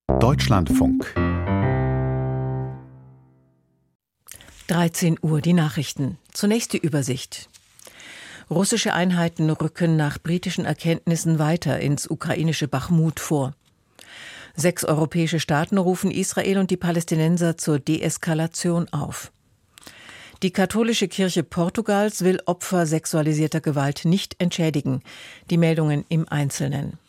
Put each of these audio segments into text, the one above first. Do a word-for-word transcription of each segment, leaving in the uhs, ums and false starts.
Deutschlandfunk. dreizehn Uhr die Nachrichten. Zunächst die Übersicht. Russische Einheiten rücken nach britischen Erkenntnissen weiter ins ukrainische Bachmut vor. Sechs europäische Staaten rufen Israel und die Palästinenser zur Deeskalation auf. Die katholische Kirche Portugals will Opfer sexualisierter Gewalt nicht entschädigen. Die Meldungen im Einzelnen.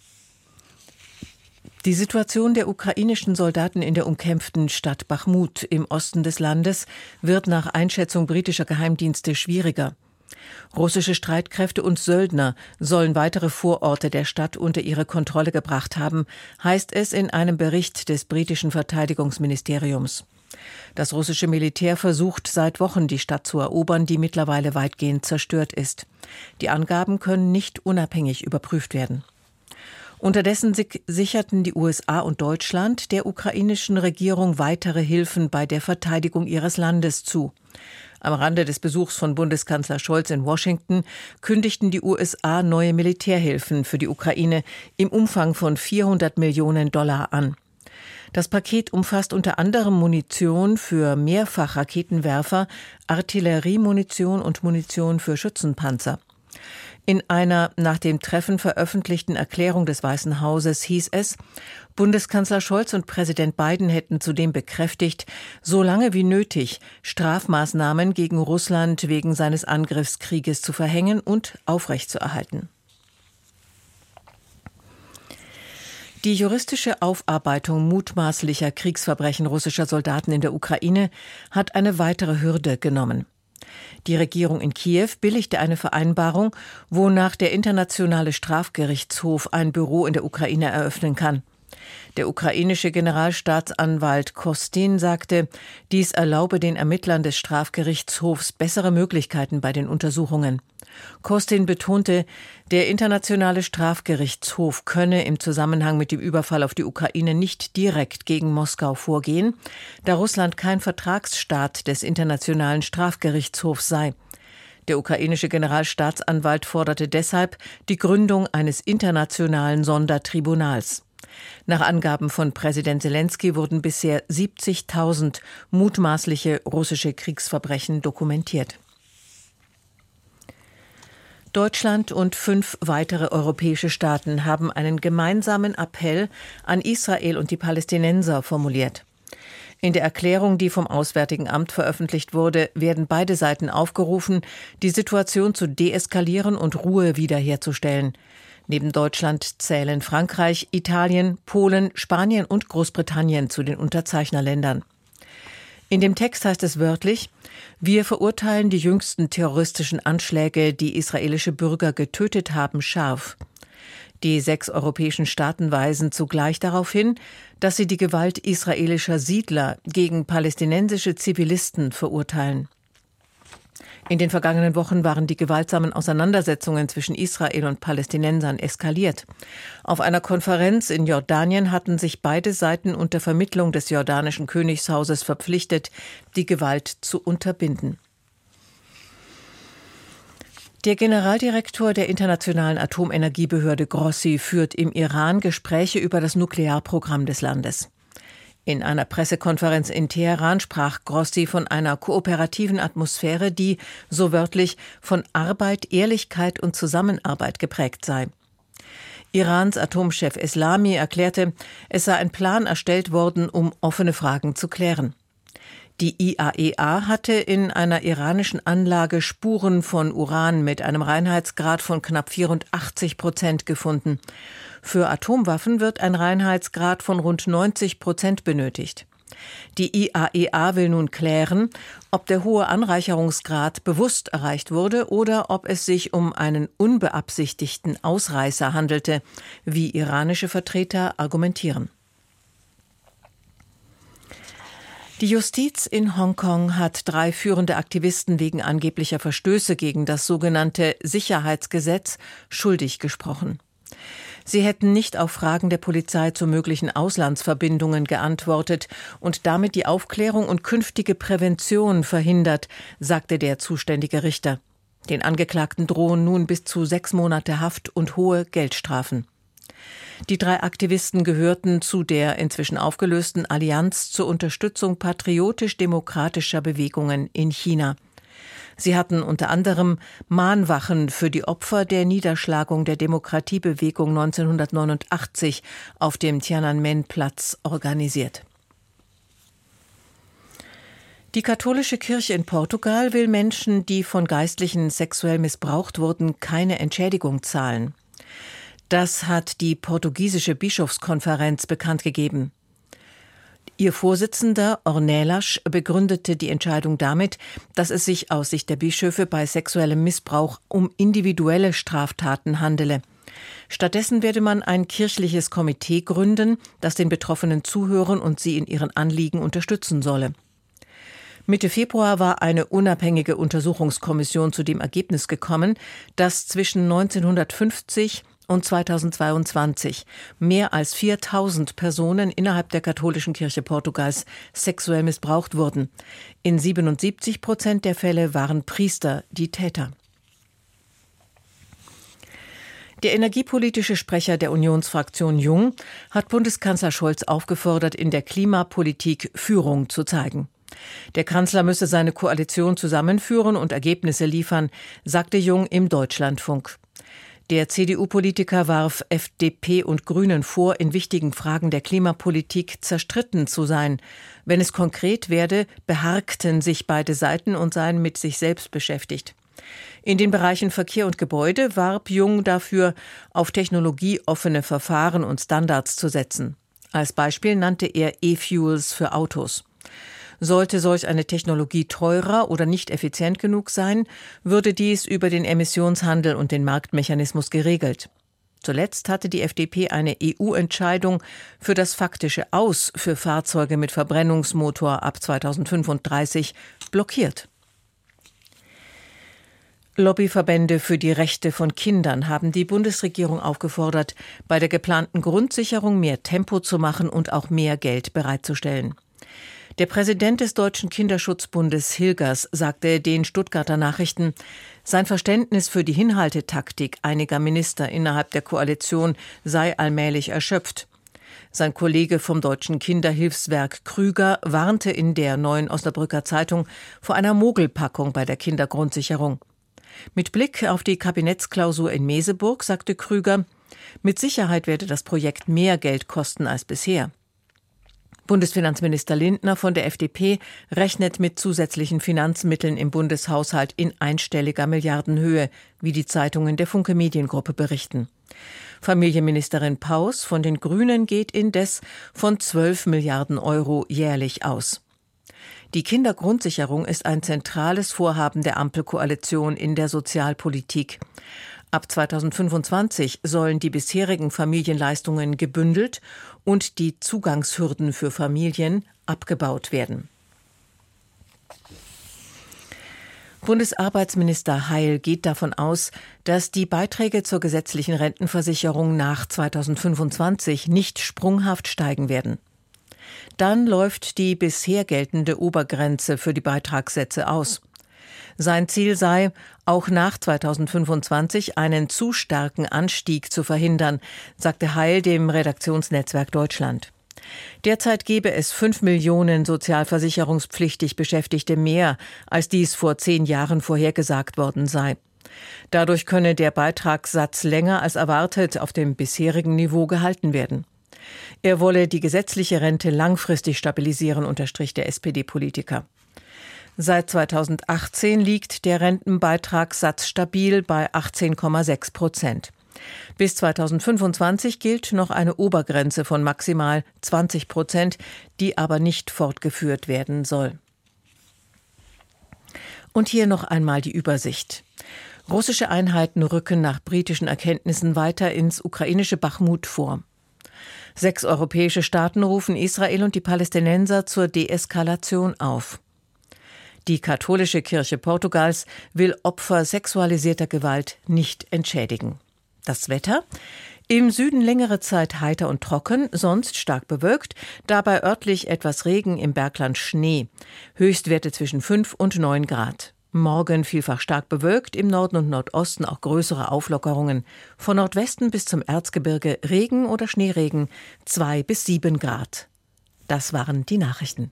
Die Situation der ukrainischen Soldaten in der umkämpften Stadt Bachmut im Osten des Landes wird nach Einschätzung britischer Geheimdienste schwieriger. Russische Streitkräfte und Söldner sollen weitere Vororte der Stadt unter ihre Kontrolle gebracht haben, heißt es in einem Bericht des britischen Verteidigungsministeriums. Das russische Militär versucht seit Wochen, die Stadt zu erobern, die mittlerweile weitgehend zerstört ist. Die Angaben können nicht unabhängig überprüft werden. Unterdessen sicherten die U S A und Deutschland der ukrainischen Regierung weitere Hilfen bei der Verteidigung ihres Landes zu. Am Rande des Besuchs von Bundeskanzler Scholz in Washington kündigten die U S A neue Militärhilfen für die Ukraine im Umfang von vierhundert Millionen Dollar an. Das Paket umfasst unter anderem Munition für Mehrfachraketenwerfer, Artilleriemunition und Munition für Schützenpanzer. In einer nach dem Treffen veröffentlichten Erklärung des Weißen Hauses hieß es, Bundeskanzler Scholz und Präsident Biden hätten zudem bekräftigt, so lange wie nötig Strafmaßnahmen gegen Russland wegen seines Angriffskrieges zu verhängen und aufrechtzuerhalten. Die juristische Aufarbeitung mutmaßlicher Kriegsverbrechen russischer Soldaten in der Ukraine hat eine weitere Hürde genommen. Die Regierung in Kiew billigte eine Vereinbarung, wonach der Internationale Strafgerichtshof ein Büro in der Ukraine eröffnen kann. Der ukrainische Generalstaatsanwalt Kostin sagte, dies erlaube den Ermittlern des Strafgerichtshofs bessere Möglichkeiten bei den Untersuchungen. Kostin betonte, der Internationale Strafgerichtshof könne im Zusammenhang mit dem Überfall auf die Ukraine nicht direkt gegen Moskau vorgehen, da Russland kein Vertragsstaat des Internationalen Strafgerichtshofs sei. Der ukrainische Generalstaatsanwalt forderte deshalb die Gründung eines internationalen Sondertribunals. Nach Angaben von Präsident Selenskyj wurden bisher siebzigtausend mutmaßliche russische Kriegsverbrechen dokumentiert. Deutschland und fünf weitere europäische Staaten haben einen gemeinsamen Appell an Israel und die Palästinenser formuliert. In der Erklärung, die vom Auswärtigen Amt veröffentlicht wurde, werden beide Seiten aufgerufen, die Situation zu deeskalieren und Ruhe wiederherzustellen. Neben Deutschland zählen Frankreich, Italien, Polen, Spanien und Großbritannien zu den Unterzeichnerländern. In dem Text heißt es wörtlich, wir verurteilen die jüngsten terroristischen Anschläge, die israelische Bürger getötet haben, scharf. Die sechs europäischen Staaten weisen zugleich darauf hin, dass sie die Gewalt israelischer Siedler gegen palästinensische Zivilisten verurteilen. In den vergangenen Wochen waren die gewaltsamen Auseinandersetzungen zwischen Israel und Palästinensern eskaliert. Auf einer Konferenz in Jordanien hatten sich beide Seiten unter Vermittlung des jordanischen Königshauses verpflichtet, die Gewalt zu unterbinden. Der Generaldirektor der Internationalen Atomenergiebehörde Grossi führt im Iran Gespräche über das Nuklearprogramm des Landes. In einer Pressekonferenz in Teheran sprach Grossi von einer kooperativen Atmosphäre, die, so wörtlich, von Arbeit, Ehrlichkeit und Zusammenarbeit geprägt sei. Irans Atomchef Eslami erklärte, es sei ein Plan erstellt worden, um offene Fragen zu klären. Die I A E A hatte in einer iranischen Anlage Spuren von Uran mit einem Reinheitsgrad von knapp vierundachtzig Prozent gefunden. Für Atomwaffen wird ein Reinheitsgrad von rund neunzig Prozent benötigt. Die I A E A will nun klären, ob der hohe Anreicherungsgrad bewusst erreicht wurde oder ob es sich um einen unbeabsichtigten Ausreißer handelte, wie iranische Vertreter argumentieren. Die Justiz in Hongkong hat drei führende Aktivisten wegen angeblicher Verstöße gegen das sogenannte Sicherheitsgesetz schuldig gesprochen. Sie hätten nicht auf Fragen der Polizei zu möglichen Auslandsverbindungen geantwortet und damit die Aufklärung und künftige Prävention verhindert, sagte der zuständige Richter. Den Angeklagten drohen nun bis zu sechs Monate Haft und hohe Geldstrafen. Die drei Aktivisten gehörten zu der inzwischen aufgelösten Allianz zur Unterstützung patriotisch-demokratischer Bewegungen in China. Sie hatten unter anderem Mahnwachen für die Opfer der Niederschlagung der Demokratiebewegung neunzehnhundertneunundachtzig auf dem Tiananmen-Platz organisiert. Die katholische Kirche in Portugal will Menschen, die von Geistlichen sexuell missbraucht wurden, keine Entschädigung zahlen. Das hat die portugiesische Bischofskonferenz bekannt gegeben. Ihr Vorsitzender Ornelas begründete die Entscheidung damit, dass es sich aus Sicht der Bischöfe bei sexuellem Missbrauch um individuelle Straftaten handele. Stattdessen werde man ein kirchliches Komitee gründen, das den Betroffenen zuhören und sie in ihren Anliegen unterstützen solle. Mitte Februar war eine unabhängige Untersuchungskommission zu dem Ergebnis gekommen, dass zwischen neunzehnhundertfünfzig und zweitausendzweiundzwanzig mehr als viertausend Personen innerhalb der katholischen Kirche Portugals sexuell missbraucht wurden. In siebenundsiebzig Prozent der Fälle waren Priester die Täter. Der energiepolitische Sprecher der Unionsfraktion Jung hat Bundeskanzler Scholz aufgefordert, in der Klimapolitik Führung zu zeigen. Der Kanzler müsse seine Koalition zusammenführen und Ergebnisse liefern, sagte Jung im Deutschlandfunk. Der C D U-Politiker warf F D P und Grünen vor, in wichtigen Fragen der Klimapolitik zerstritten zu sein. Wenn es konkret werde, beharkten sich beide Seiten und seien mit sich selbst beschäftigt. In den Bereichen Verkehr und Gebäude warb Jung dafür, auf technologieoffene Verfahren und Standards zu setzen. Als Beispiel nannte er E-Fuels für Autos. Sollte solch eine Technologie teurer oder nicht effizient genug sein, würde dies über den Emissionshandel und den Marktmechanismus geregelt. Zuletzt hatte die F D P eine E U-Entscheidung für das faktische Aus für Fahrzeuge mit Verbrennungsmotor ab zweitausendfünfunddreißig blockiert. Lobbyverbände für die Rechte von Kindern haben die Bundesregierung aufgefordert, bei der geplanten Grundsicherung mehr Tempo zu machen und auch mehr Geld bereitzustellen. Der Präsident des Deutschen Kinderschutzbundes Hilgers sagte den Stuttgarter Nachrichten, sein Verständnis für die Hinhaltetaktik einiger Minister innerhalb der Koalition sei allmählich erschöpft. Sein Kollege vom Deutschen Kinderhilfswerk Krüger warnte in der Neuen Osnabrücker Zeitung vor einer Mogelpackung bei der Kindergrundsicherung. Mit Blick auf die Kabinettsklausur in Meseburg sagte Krüger, mit Sicherheit werde das Projekt mehr Geld kosten als bisher. Bundesfinanzminister Lindner von der F D P rechnet mit zusätzlichen Finanzmitteln im Bundeshaushalt in einstelliger Milliardenhöhe, wie die Zeitungen der Funke Mediengruppe berichten. Familienministerin Paus von den Grünen geht indes von zwölf Milliarden Euro jährlich aus. Die Kindergrundsicherung ist ein zentrales Vorhaben der Ampelkoalition in der Sozialpolitik. Ab zweitausendfünfundzwanzig sollen die bisherigen Familienleistungen gebündelt und die Zugangshürden für Familien abgebaut werden. Bundesarbeitsminister Heil geht davon aus, dass die Beiträge zur gesetzlichen Rentenversicherung nach zweitausendfünfundzwanzig nicht sprunghaft steigen werden. Dann läuft die bisher geltende Obergrenze für die Beitragssätze aus. Sein Ziel sei, auch nach zweitausendfünfundzwanzig einen zu starken Anstieg zu verhindern, sagte Heil dem Redaktionsnetzwerk Deutschland. Derzeit gebe es fünf Millionen sozialversicherungspflichtig Beschäftigte mehr, als dies vor zehn Jahren vorhergesagt worden sei. Dadurch könne der Beitragssatz länger als erwartet auf dem bisherigen Niveau gehalten werden. Er wolle die gesetzliche Rente langfristig stabilisieren, unterstrich der S P D-Politiker. Seit zweitausendachtzehn liegt der Rentenbeitragssatz stabil bei achtzehn Komma sechs Prozent. Bis zweitausendfünfundzwanzig gilt noch eine Obergrenze von maximal zwanzig Prozent, die aber nicht fortgeführt werden soll. Und hier noch einmal die Übersicht. Russische Einheiten rücken nach britischen Erkenntnissen weiter ins ukrainische Bachmut vor. Sechs europäische Staaten rufen Israel und die Palästinenser zur Deeskalation auf. Die katholische Kirche Portugals will Opfer sexualisierter Gewalt nicht entschädigen. Das Wetter? Im Süden längere Zeit heiter und trocken, sonst stark bewölkt, dabei örtlich etwas Regen, im Bergland Schnee. Höchstwerte zwischen fünf und neun Grad. Morgen vielfach stark bewölkt, im Norden und Nordosten auch größere Auflockerungen. Von Nordwesten bis zum Erzgebirge Regen oder Schneeregen, zwei bis sieben Grad. Das waren die Nachrichten.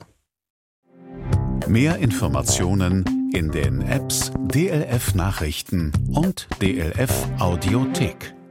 Mehr Informationen in den Apps D L F Nachrichten und D L F Audiothek.